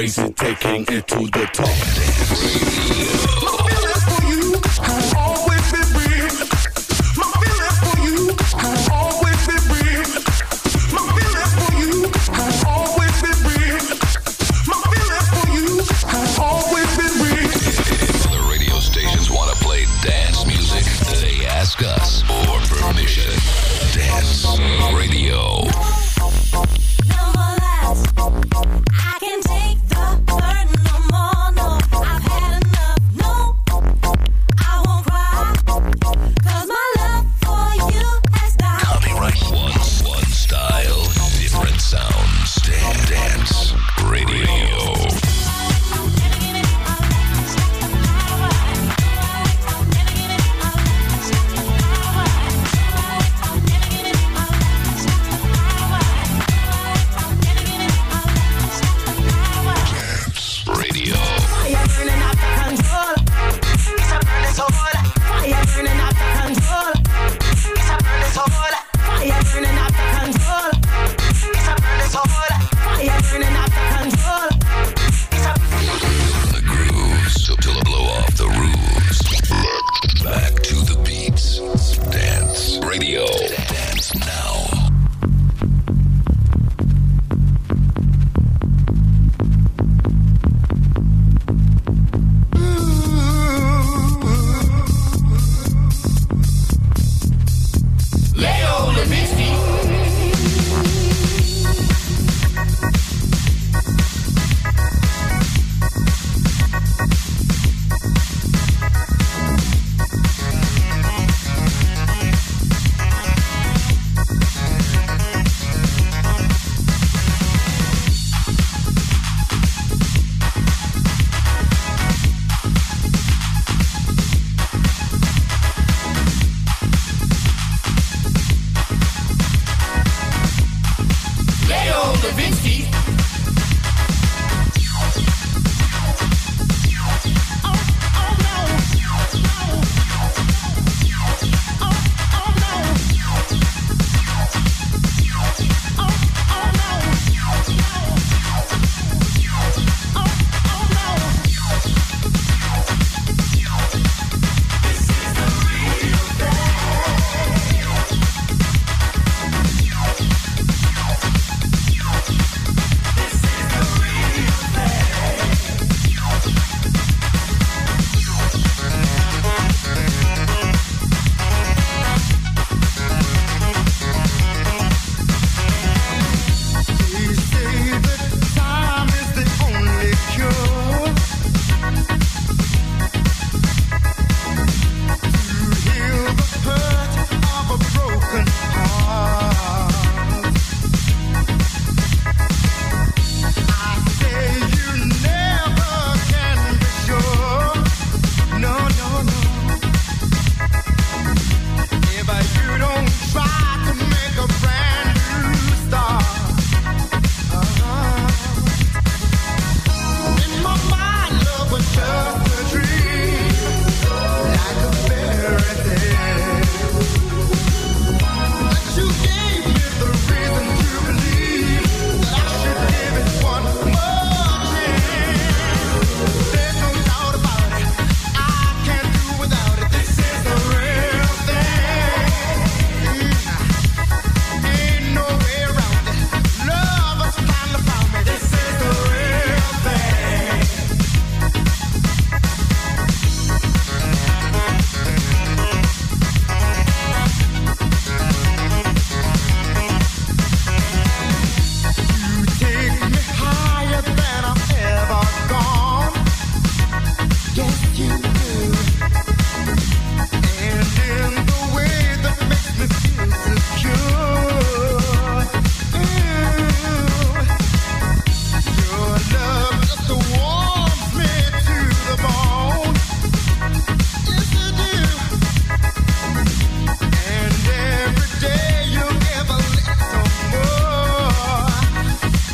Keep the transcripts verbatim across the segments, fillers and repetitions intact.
raise it, taking it to the top. Ask us for permission. Dance Radio. No more lies. I can take the burden no more. No, I've had enough. No, I won't cry. 'Cause my love for you has died. Copyright. One, one style, different sounds. Dance, Dance Radio.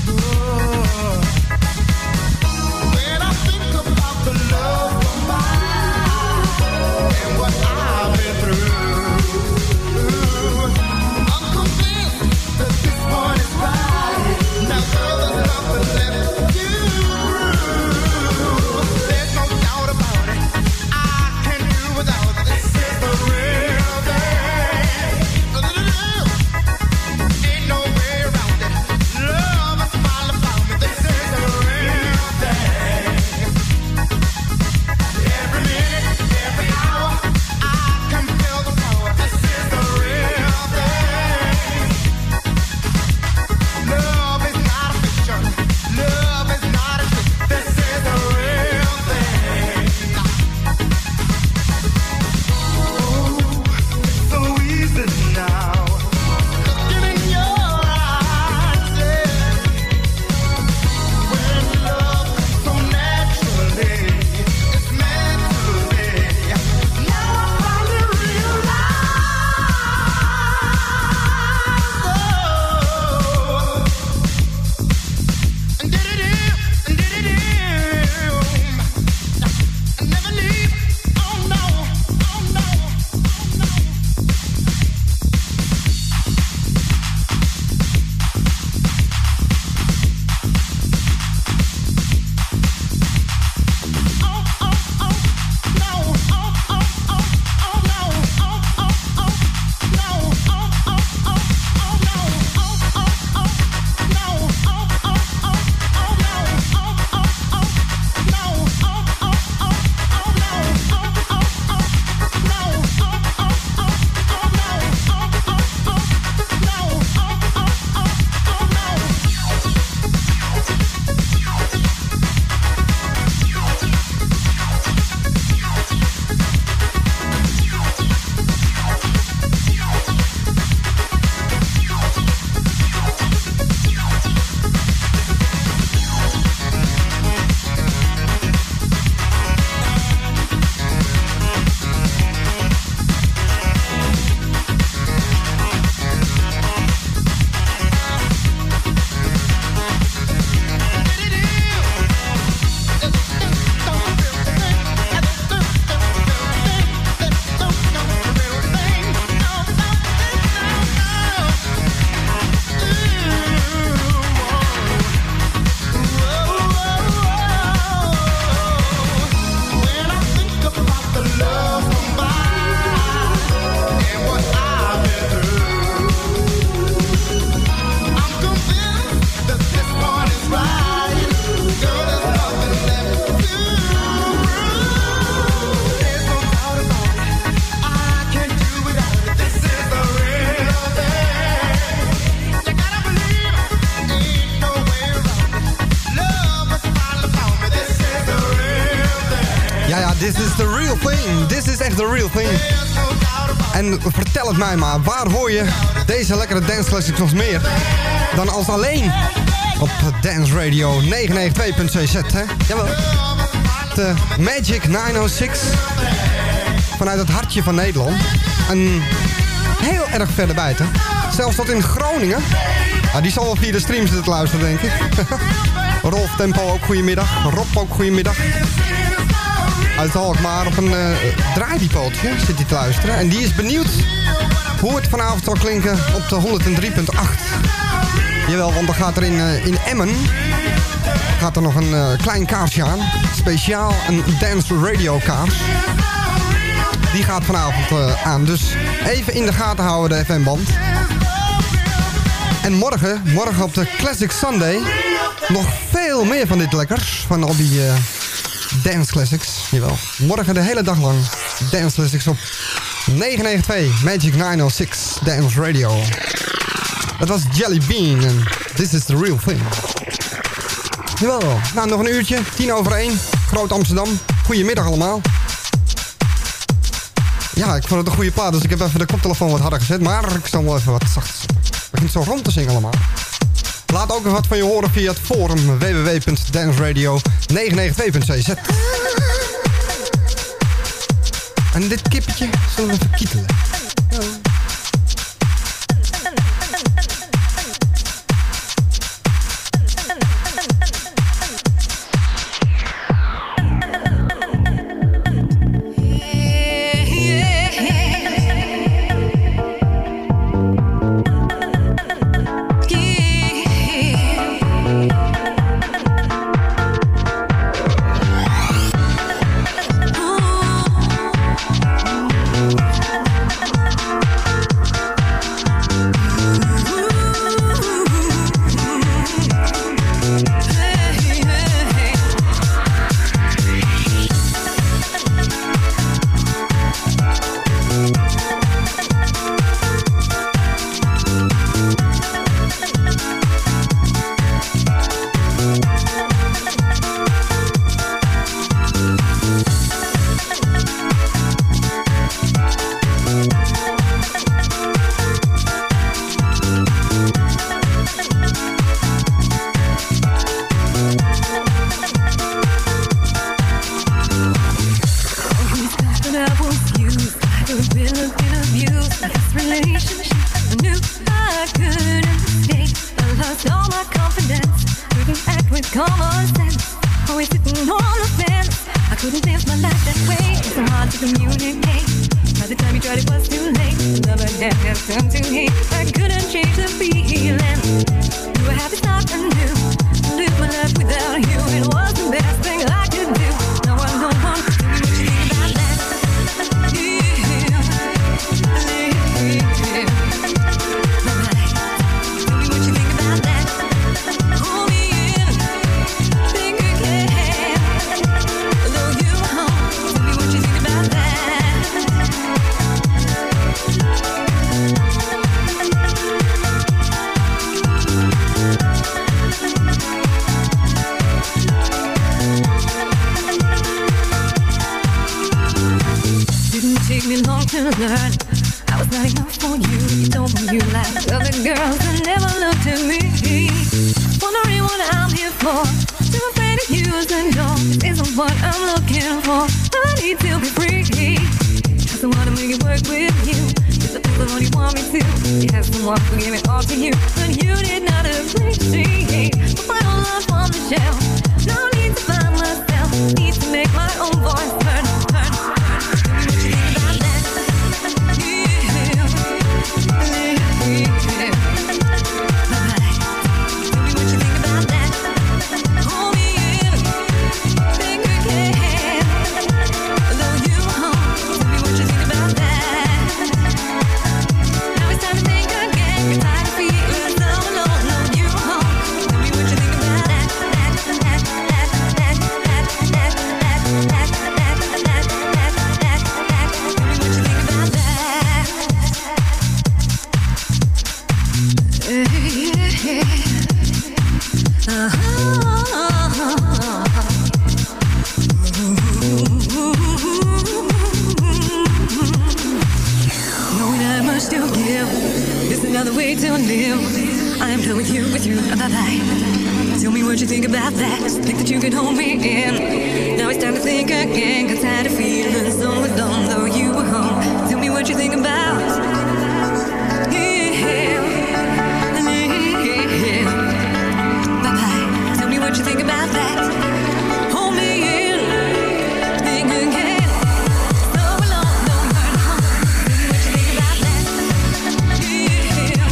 When I think about the love of mine Ja, ja, this is the real thing. This is echt the real thing. En vertel het mij maar, waar hoor je deze lekkere dance classics nog meer dan als alleen op Dance Radio negenhonderdnegenennegentig punt c z, hè? Jawel. De Magic negen oh zes vanuit het hartje van Nederland. En heel erg verder buiten. Zelfs tot in Groningen. Ah, die zal wel via de stream zitten te luisteren, denk ik. Rolf Tempo ook goedemiddag. Rob ook goedemiddag. Uit Alkmaar op een uh, draaidipootje zit hij te luisteren. En die is benieuwd hoe het vanavond zal klinken op de honderd drie punt acht. Jawel, want dan gaat er in, uh, in Emmen gaat er nog een uh, klein kaarsje aan. Speciaal een dance radio kaars. Die gaat vanavond uh, aan. Dus even in de gaten houden de F M-band. En morgen, morgen op de Classic Sunday, nog veel meer van dit lekkers. Van al die uh, dance classics. Jawel. Morgen de hele dag lang dance classics op negenhonderdnegenennegentig Magic negen oh zes Dance Radio. Dat was Jelly Bean en This is the Real Thing. Jawel. Nou, nog een uurtje. Tien over één. Groot Amsterdam. Goedemiddag allemaal. Ja, ik vond het een goede plaat, dus ik heb even de koptelefoon wat harder gezet. Maar ik zal wel even wat zacht. Het begint zo rond te zingen allemaal. Laat ook nog wat van je horen via het forum w w w punt dance radio negenhonderdnegenennegentig punt c z. En dit kippetje zullen we even kietelen. Oh. Now it's time to think again. You're tired bye-bye. Tell me what you think about that. Think that you can hold me in. Now it's time to think again. Got tired of feeling so alone, though you were home. Tell me what you think about. Yeah, yeah. Bye-bye. Tell me what you think about that. Hold me in. Think again. So alone, though you're home. Tell me what you think about that. Yeah, yeah.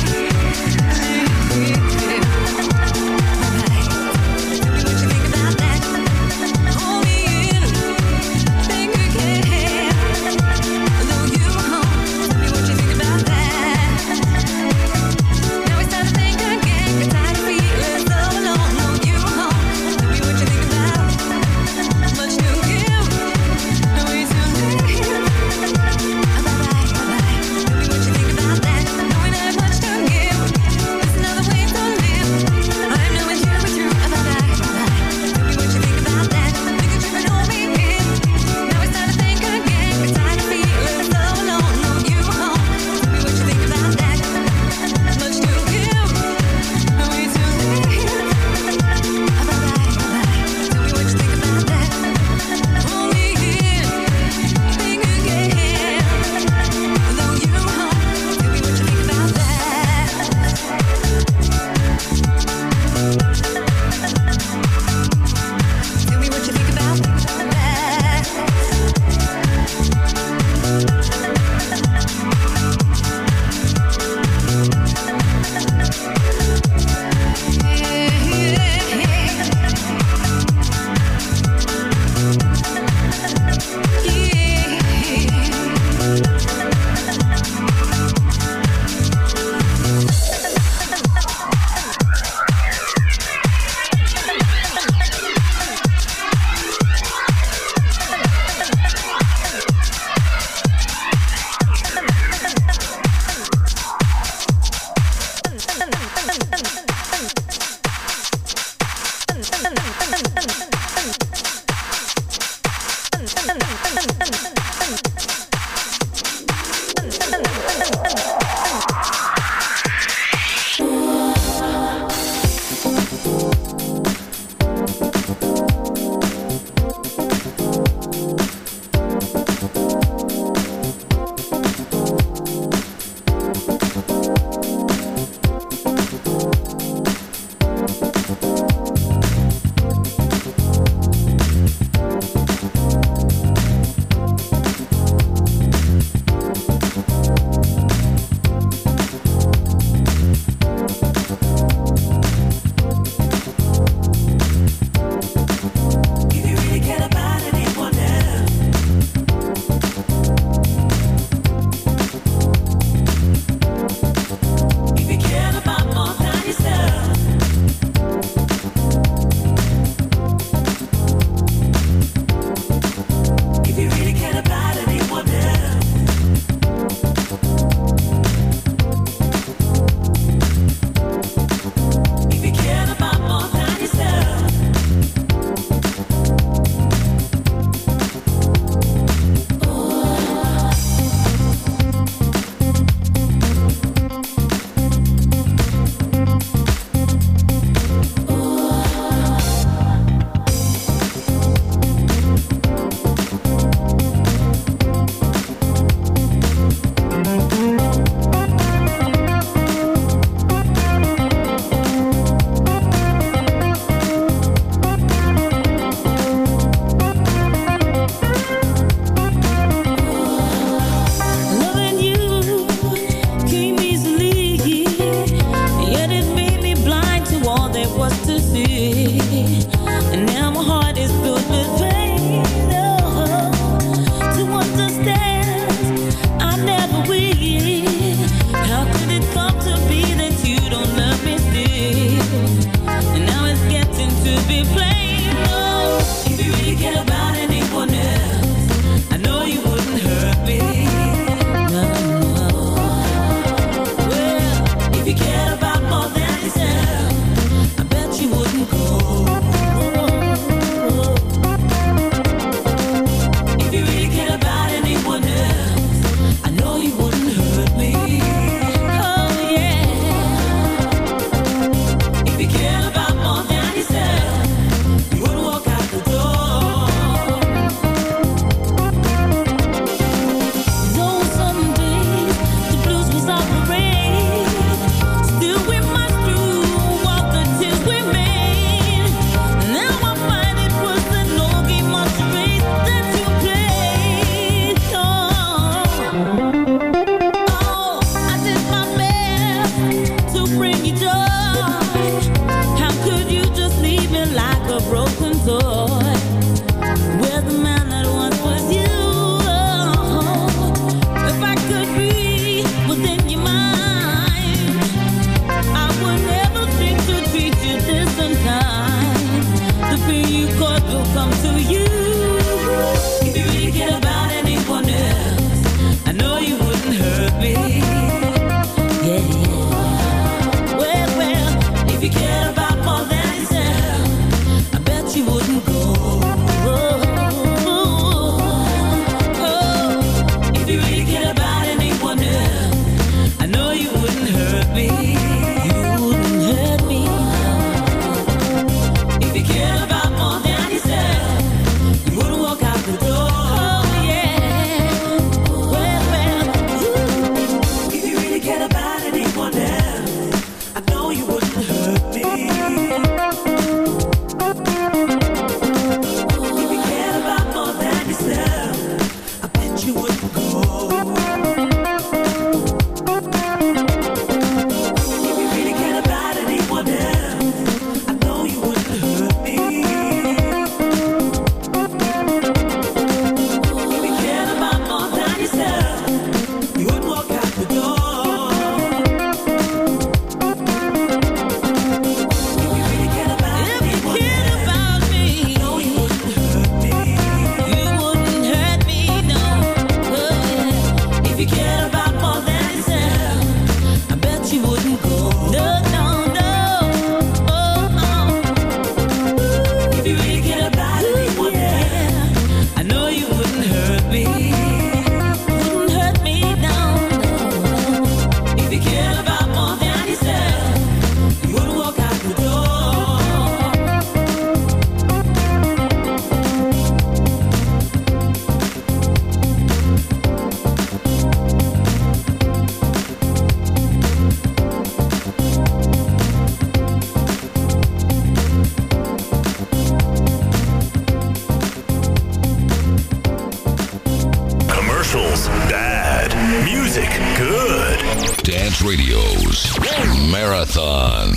Music good. Dance Radio's Marathon.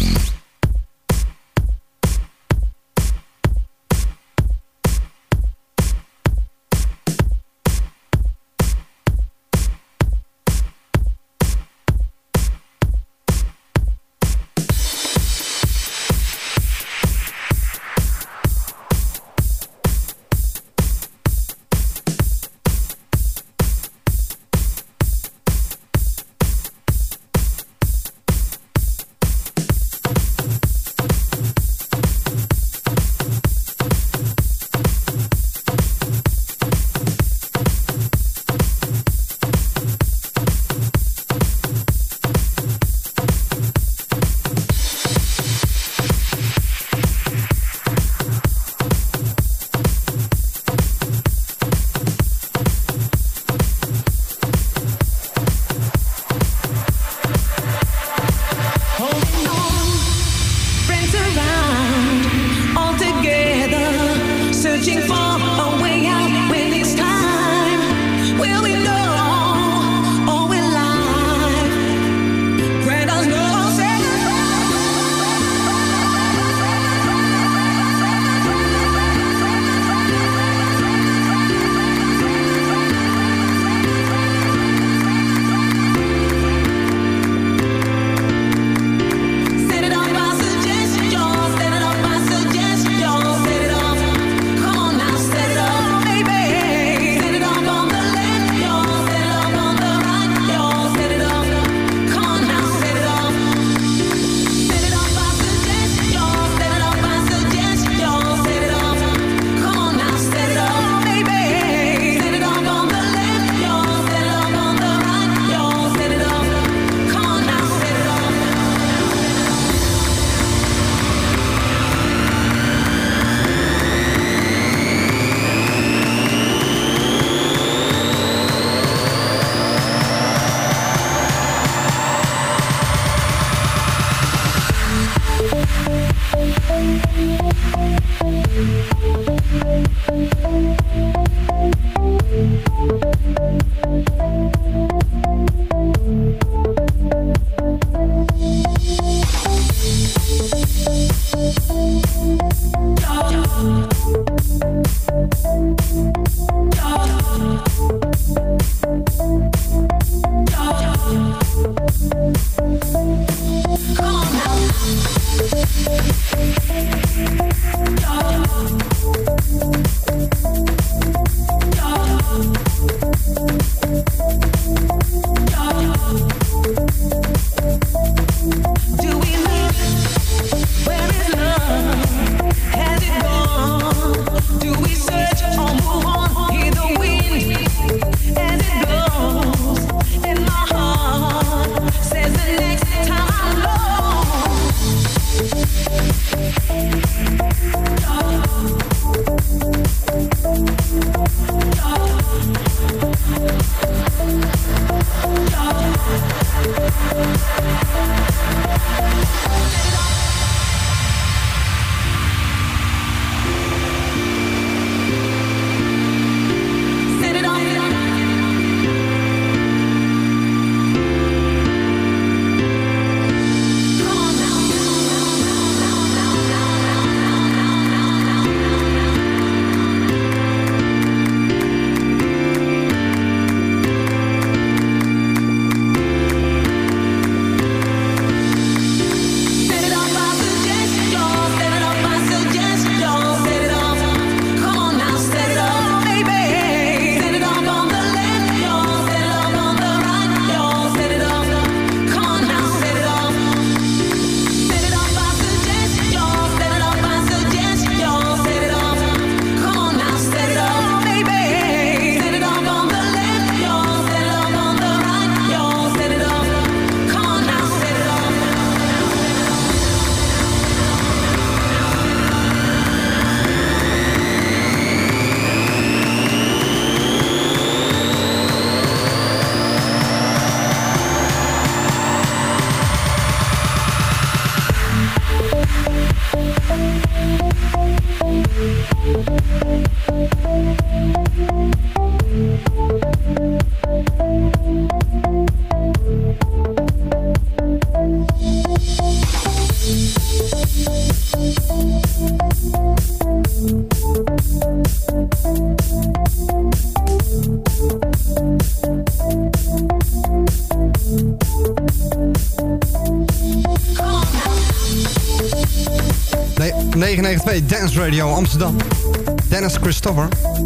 negenennegentig twee Dance Radio Amsterdam. Dennis Christopher.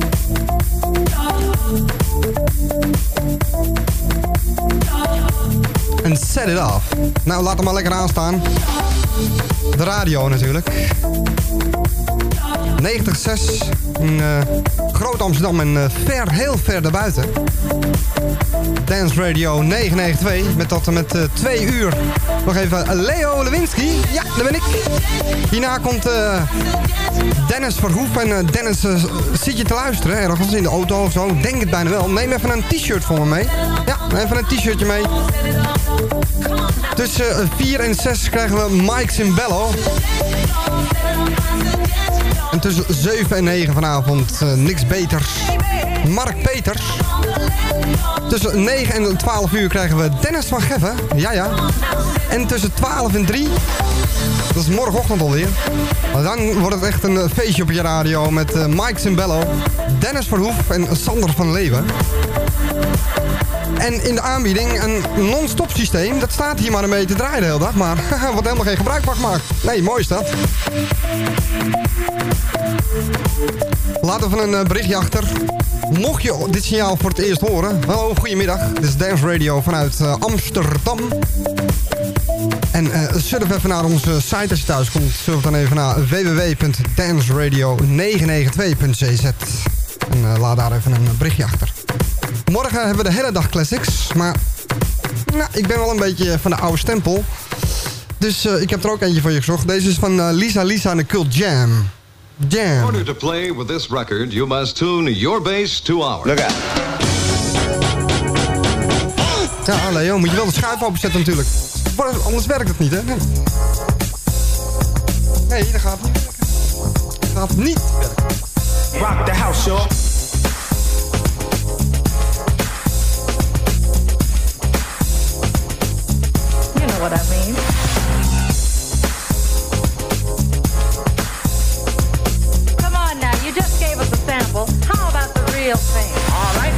En Set It Off. Nou, laat hem maar lekker aanstaan. De radio natuurlijk. negentig komma zes in uh, Groot Amsterdam en uh, ver, heel ver daarbuiten. Dance Radio negenennegentig twee met tot en met uh, twee uur. Nog even Leo Lewinsky. Ja, daar ben ik. Hierna komt uh, Dennis Verhoef. En uh, Dennis, uh, zit je te luisteren ergens in de auto of zo? Denk het bijna wel. Neem even een t-shirt voor me mee. Ja, even een t-shirtje mee. Tussen vier en zes krijgen we Mike Cimbello. En tussen zeven en negen vanavond uh, niks beters. Mark Peters. Tussen negen en twaalf uur krijgen we Dennis van Geffen. Ja, ja. En tussen twaalf en drie, dat is morgenochtend alweer. Dan wordt het echt een feestje op je radio met uh, Mike Cimbello, Dennis Verhoef en Sander van Leeuwen. En in de aanbieding een non-stop systeem. Dat staat hier maar een beetje te draaien de hele dag. Maar wordt helemaal geen gebruik van gemaakt. Nee, mooi is dat. Laat even een uh, berichtje achter. Mocht je dit signaal voor het eerst horen. Hallo, goedemiddag. Dit is Dance Radio vanuit uh, Amsterdam. En uh, surf even naar onze site als je thuis komt. Surf dan even naar w w w punt dance radio negen negen twee punt c z. En uh, laat daar even een berichtje achter. Morgen hebben we de hele dag classics. Maar nou, ik ben wel een beetje van de oude stempel. Dus uh, ik heb er ook eentje voor je gezocht. Deze is van uh, Lisa Lisa en de Cult Jam. Jam. In order to play with this record, you must tune your bass to ours. Look out. Ja, Leo, moet je wel de schuif openzetten natuurlijk. Anders werkt het niet, hè? Nee, nee dat gaat niet werken. Dat gaat niet werken. Rock the house, y'all. You know what I mean. Come on now, you just gave us a sample. How about the real thing? All right.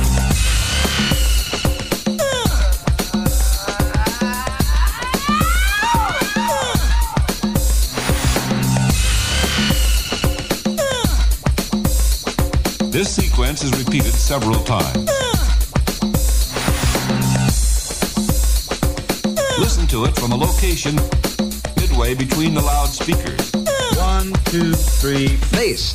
This sequence is repeated several times. Listen to it from a location midway between the loudspeakers. One, two, three, bass.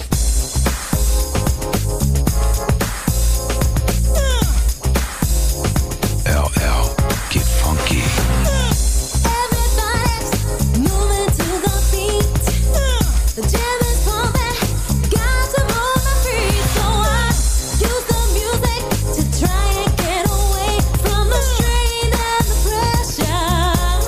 L L, get funky. Everybody's moving to the beat. The jam is pumping. Got to move my feet. So I use the music to try and get away from the strain and the pressure.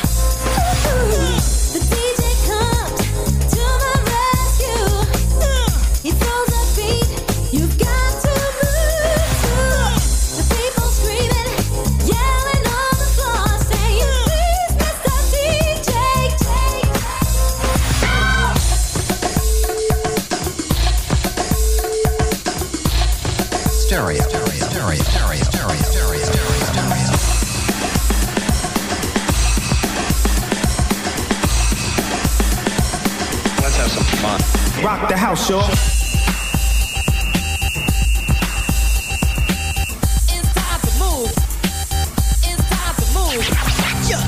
The D J comes to my rescue. He throws a beat. You've got to move to. The people screaming, yelling on the floor, saying, "Please, Mister D J, take." Stereo, stereo, stereo, stereo, stereo, stereo, stereo. Let's have some fun. Rock the house, y'all. It's time to move. It's time to move. Yeah.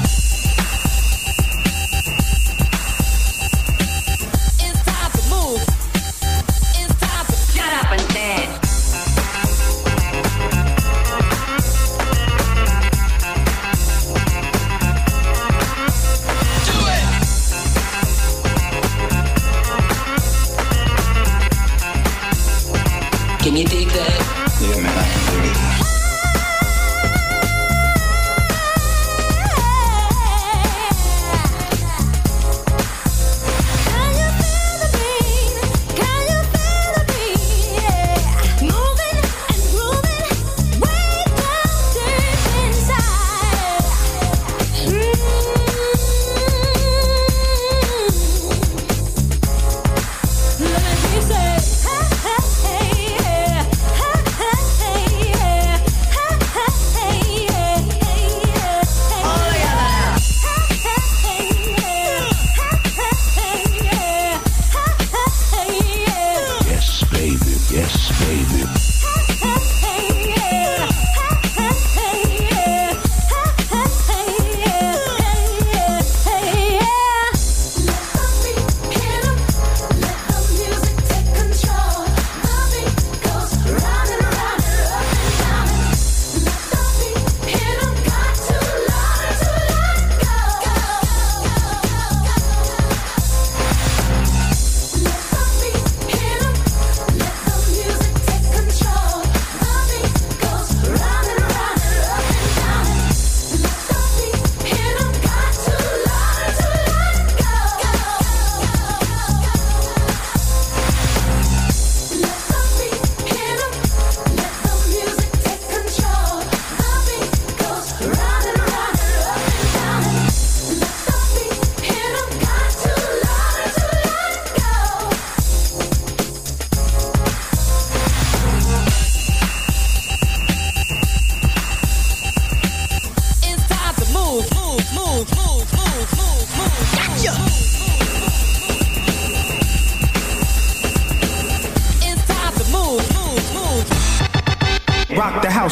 It's time to move. It's time to Shut up and dance. do it.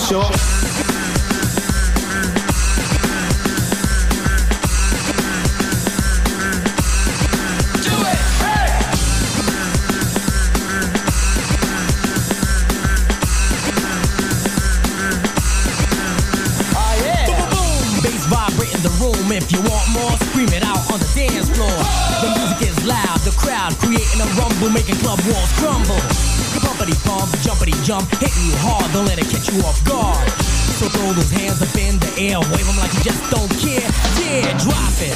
sure. If you want more, scream it out on the dance floor. The music is loud, the crowd creating a rumble, making club walls crumble. Pumpity pump, jumpity jump, hitting you hard, don't let it catch you off guard. So throw those hands up in the air, wave them like you just don't care. Yeah, drop it.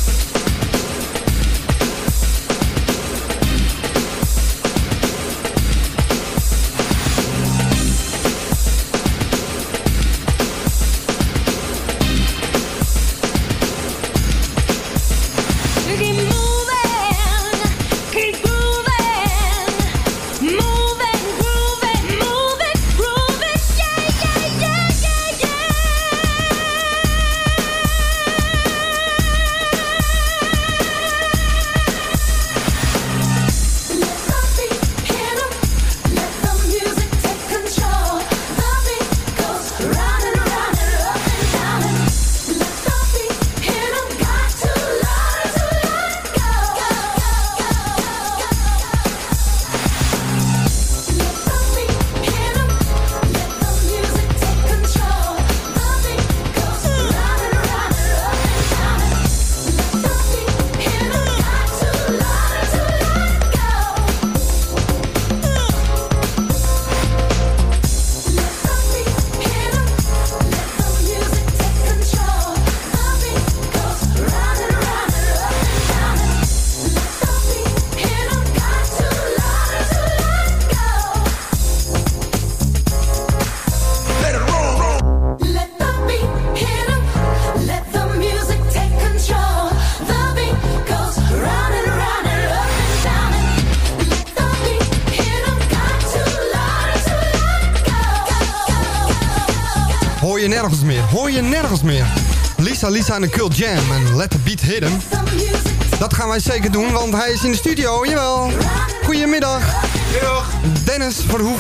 Hoor je nergens meer, hoor je nergens meer. Lisa Lisa en de Cult Jam en Let the Beat Hit Him. Dat gaan wij zeker doen, want hij is in de studio, jawel. Goedemiddag. Middag. Dennis Verhoef.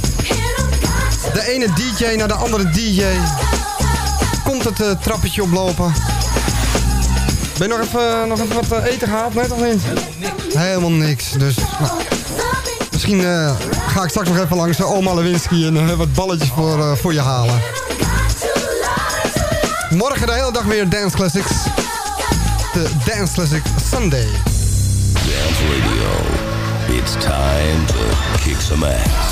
De ene D J naar de andere D J. Komt het uh, trappetje oplopen. Ben je nog even, nog even wat uh, eten gehaald? Nee, toch niet? Helemaal niks. Helemaal niks, dus... Nou. Misschien uh, ga ik straks nog even langs uh, Oma Lewinsky en uh, wat balletjes voor, uh, voor je halen. Morgen de hele dag weer Dance Classics. De Dance Classic Sunday. Dance Radio. It's time to kick some ass.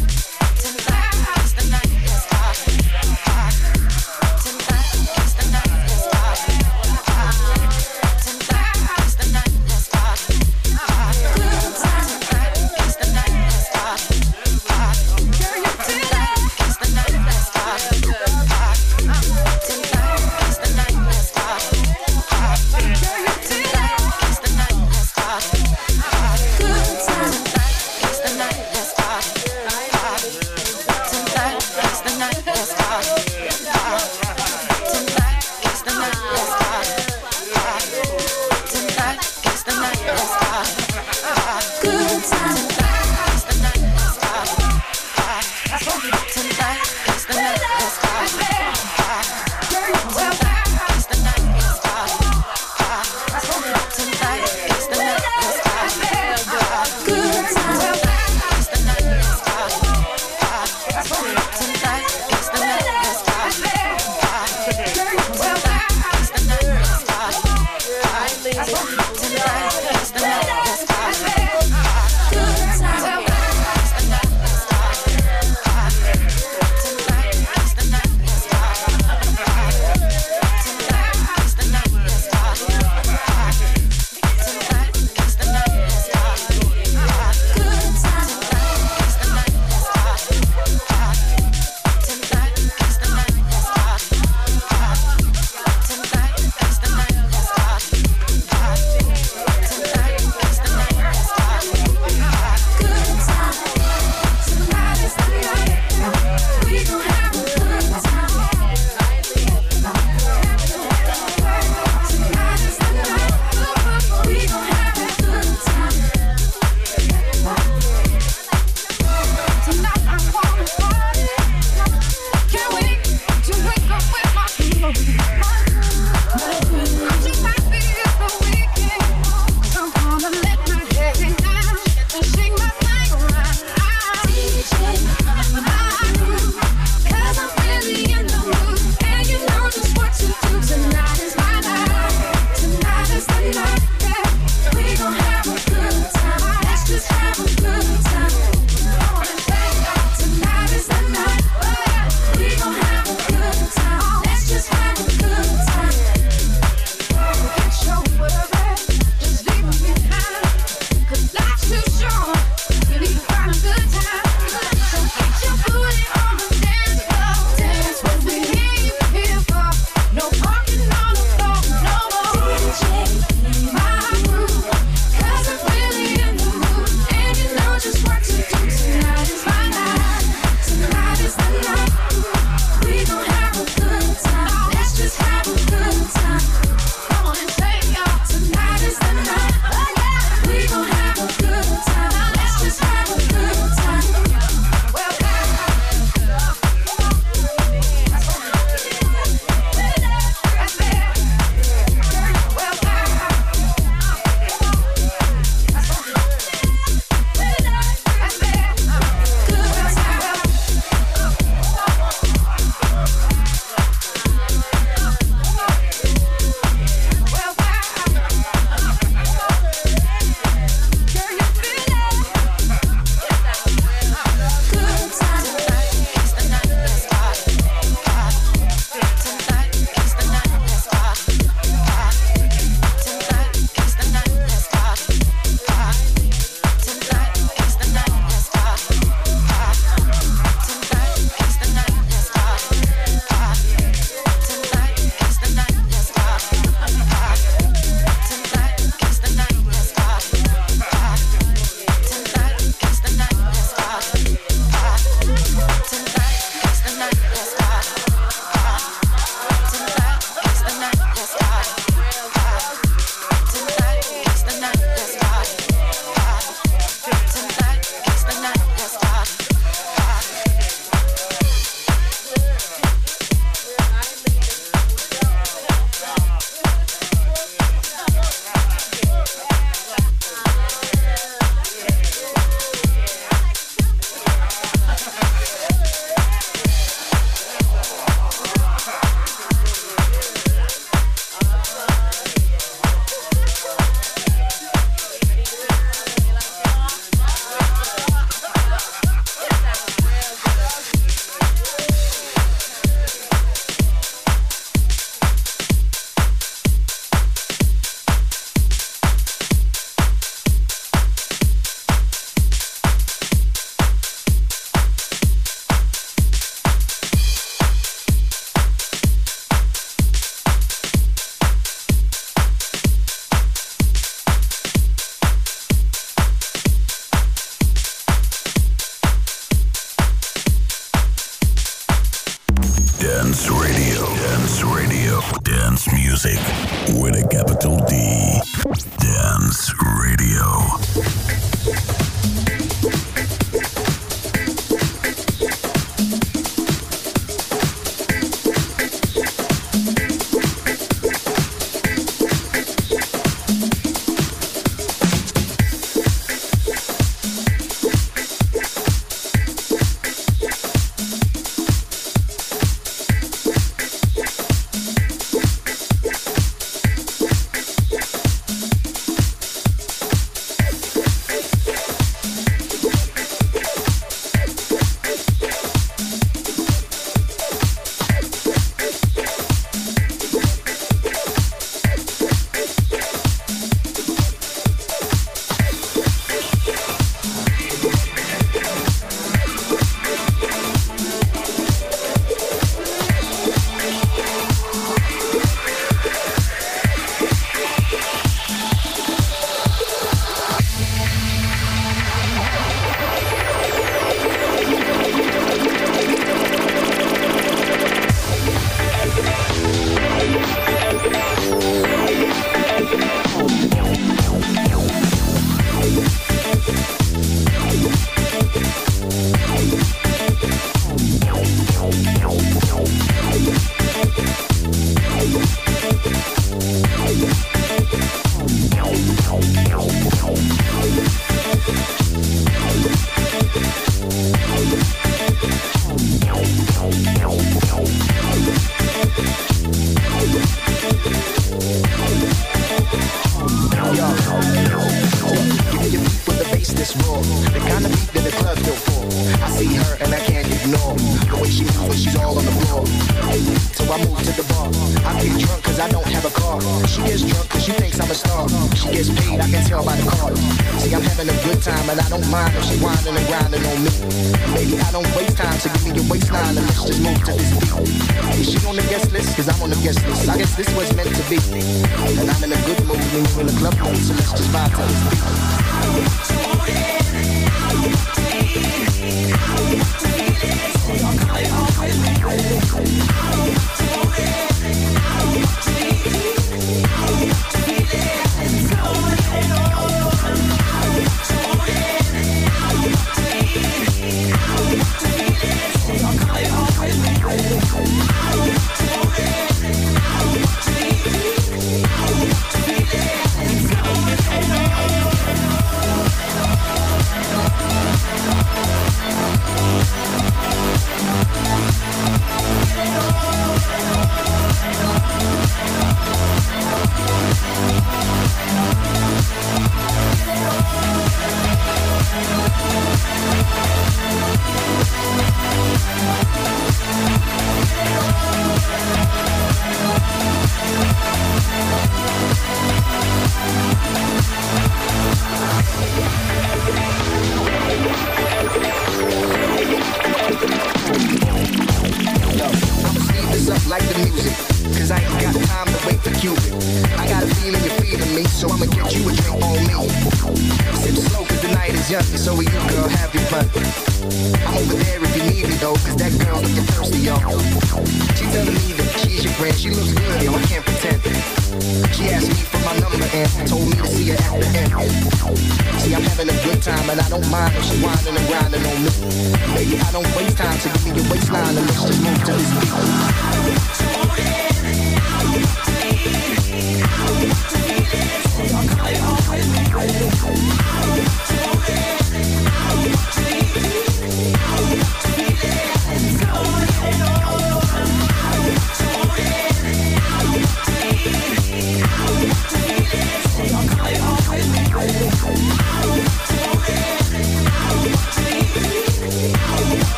Tonight Dance music with a capital D. Dance Radio.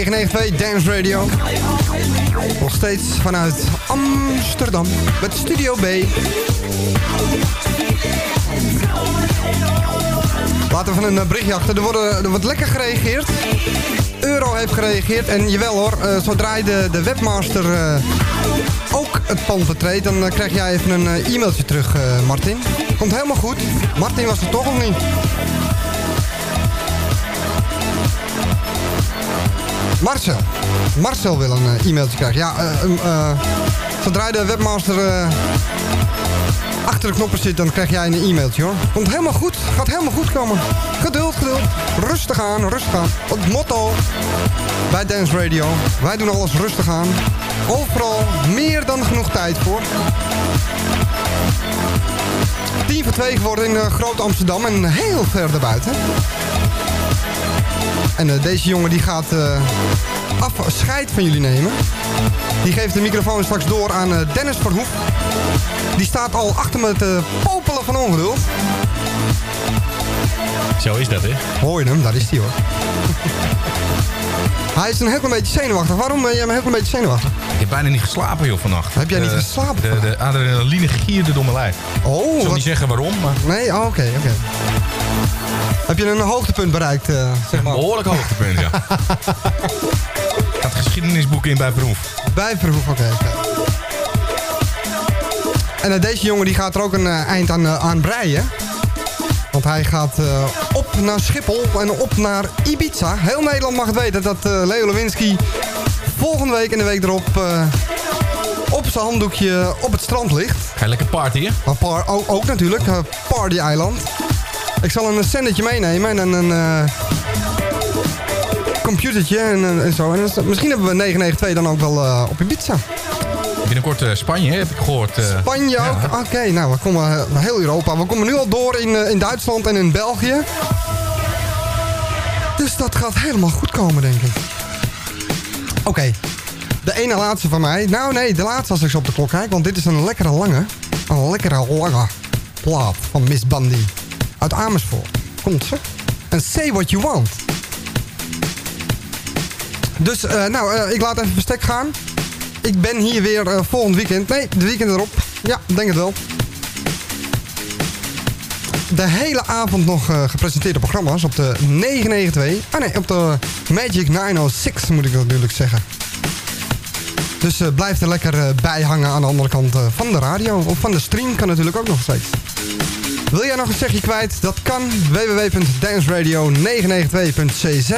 negen negen twee Dance Radio. Nog steeds vanuit Amsterdam met Studio B. Laten we even een berichtje achter. Er, worden, er wordt lekker gereageerd. Euro heeft gereageerd. En jawel hoor, uh, zodra je de, de webmaster uh, ook het pand betreedt, dan uh, krijg jij even een uh, e-mailtje terug, uh, Martin. Komt helemaal goed. Martin was er toch of niet? Marcel. Marcel wil een uh, e-mailtje krijgen. Ja, uh, uh, zodra je de webmaster uh, achter de knoppen zit, dan krijg jij een e-mailtje hoor. Komt helemaal goed. Gaat helemaal goed komen. Geduld, geduld. Rustig aan, rustig aan. Het motto bij Dance Radio. Wij doen alles rustig aan. Overal meer dan genoeg tijd voor. Tien voor twee geworden in uh, Groot Amsterdam en heel ver daarbuiten. En uh, deze jongen die gaat uh, afscheid van jullie nemen. Die geeft de microfoon straks door aan uh, Dennis Verhoef. Die staat al achter me te popelen van ongeduld. Zo is dat, hè? Hoor je hem? Daar is hij hoor. Hij is een heel klein beetje zenuwachtig. Waarom ben jij een heel klein beetje zenuwachtig? Ik heb bijna niet geslapen, joh, vannacht. Heb jij niet uh, geslapen? De, de adrenaline gierde door mijn lijf. Oh, ik zal wat... niet zeggen waarom, maar... Nee, oh, oké, okay, oké. Okay. Heb je een hoogtepunt bereikt, uh, zeg maar? Een behoorlijk hoogtepunt, ja. Ik had geschiedenisboeken in bij Verhoef. Bij Verhoef, oké. Okay, okay. En uh, deze jongen die gaat er ook een uh, eind aan, uh, aan breien. Want hij gaat uh, op naar Schiphol en op naar Ibiza. Heel Nederland mag het weten dat uh, Leo Lewinsky volgende week en de week erop uh, op zijn handdoekje op het strand ligt. Ga je lekker partyen? Par ook, ook natuurlijk, uh, Party Island. Ik zal een zendetje meenemen en een uh, computertje en, en zo. En dus, misschien hebben we negen negen twee dan ook wel uh, op Ibiza. Binnenkort uh, Spanje, heb ik gehoord. Uh, Spanje ook? Ja. Oké, okay, nou, we komen uh, heel Europa. We komen nu al door in, uh, in Duitsland en in België. Dus dat gaat helemaal goed komen, denk ik. Oké, okay. De ene laatste van mij. Nou nee, de laatste als ik zo op de klok kijk. Want dit is een lekkere lange. Een lekkere lange plaat van Miss Bundy. Uit Amersfoort. Komt ze. En Say What You Want. Dus, uh, nou, uh, ik laat even verstek gaan. Ik ben hier weer uh, volgend weekend. Nee, de weekend erop. Ja, denk het wel. De hele avond nog uh, gepresenteerde programma's op de negen negen twee. Ah nee, op de Magic negen nul zes moet ik natuurlijk zeggen. Dus uh, blijf er lekker uh, bij hangen aan de andere kant uh, van de radio. Of van de stream kan natuurlijk ook nog steeds. Wil jij nog een zegje kwijt? Dat kan. w w w punt dance radio negen negen twee punt c z.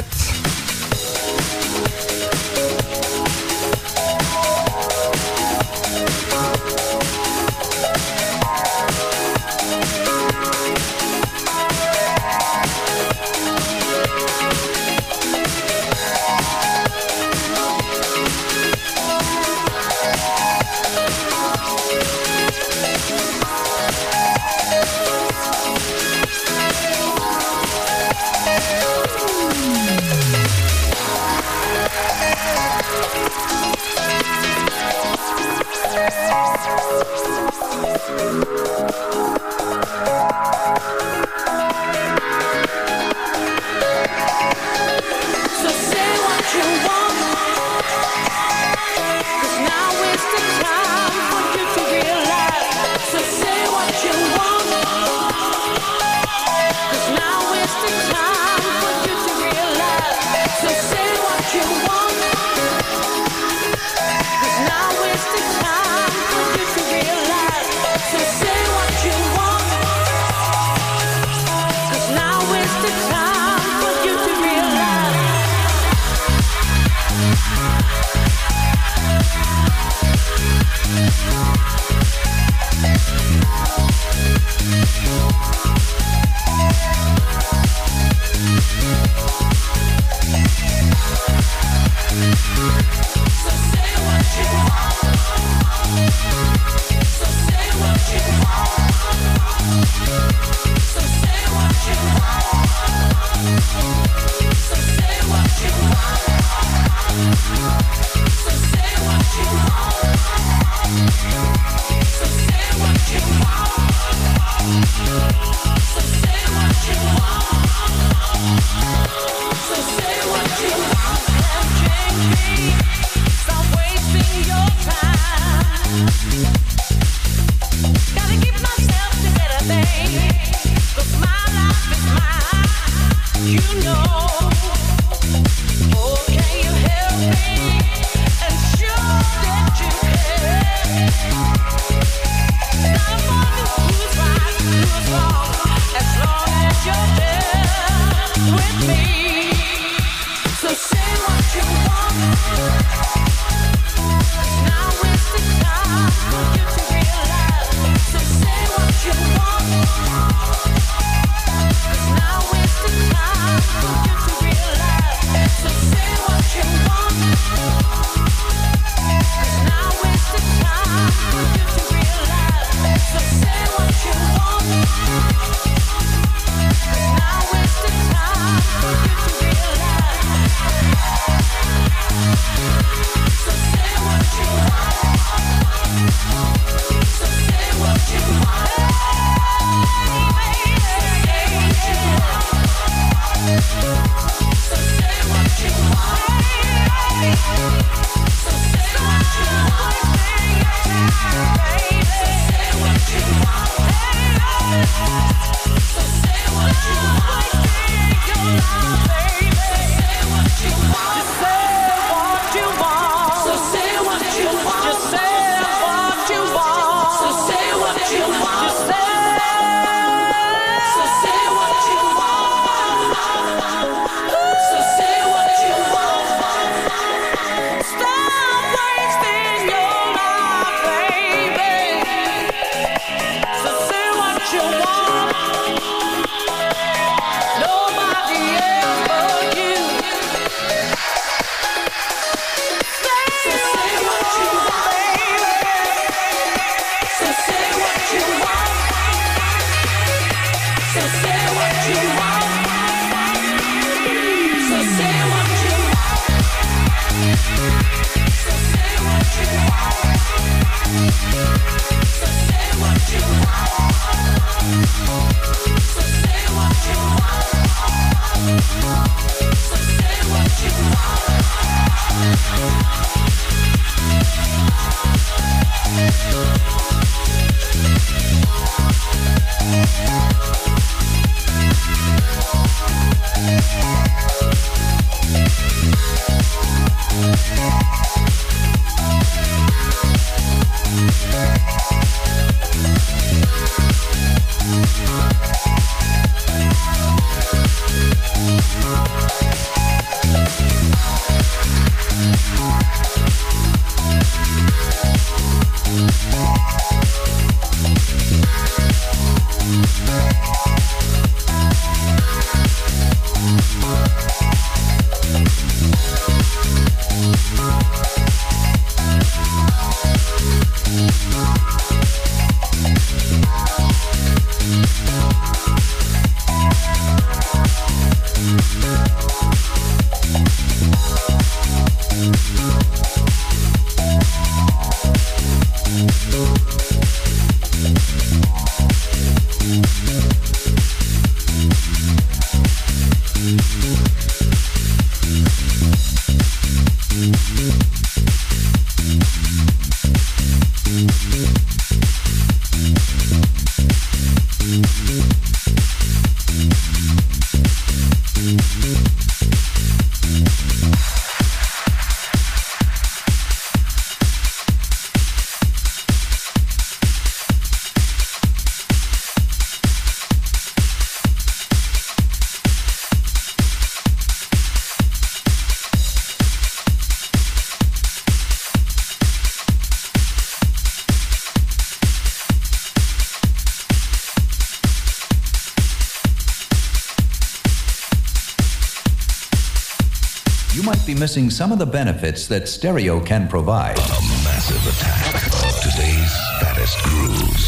Be missing some of the benefits that stereo can provide. A massive attack of today's fattest grooves.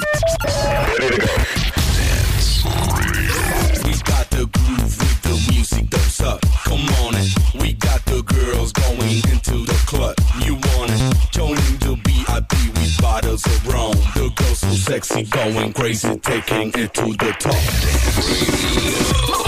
Ready to go. Dance Radio. We got the groove with the music that's up. Come on in. We got the girls going into the club. You want it? Joining the B I B with bottles of rum. The girls so sexy, going crazy, taking it to the top. Dance Radio.